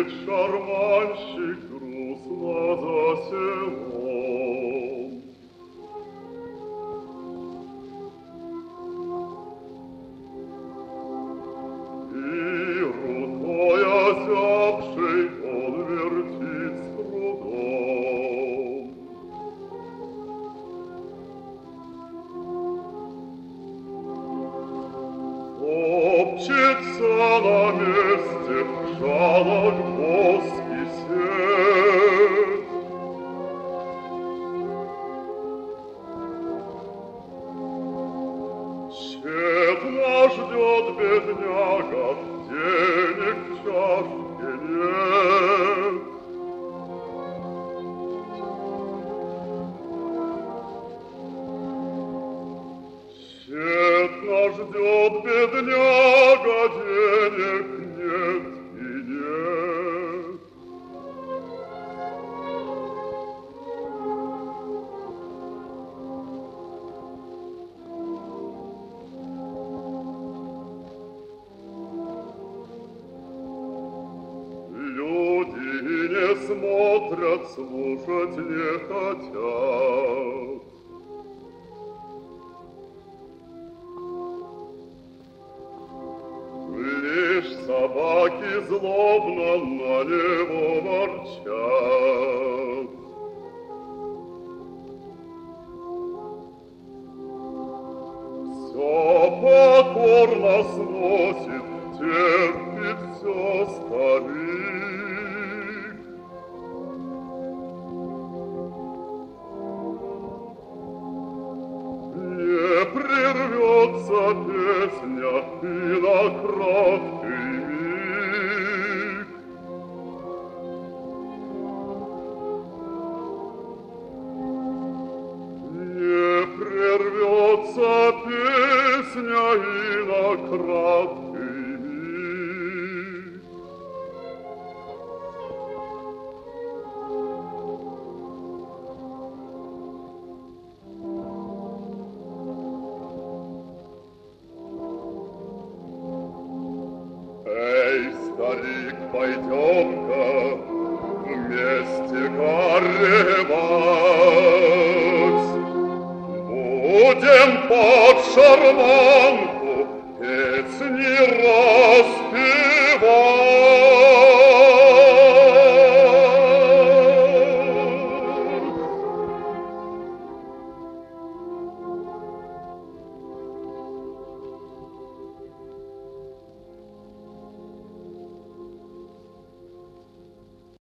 шарманщик грустно за селом. И рукой озябшей он вертит с трудом. Топчется на месте жалок воск и сеть. Тщетно ждет бедняга, денег в чашке нет. Тщетно ждет бедняга, денег нет и нет. Люди не смотрят, слушать не хотят. Лишь собаки злобно на него ворчат. Все покорно сносит, терпит все старик. Не прервется песня и на краткий миг. Не прервется песня и на краткий миг. Эй, старик, пойдем-ка вместе горевать. Будем под шарманку песни распевать.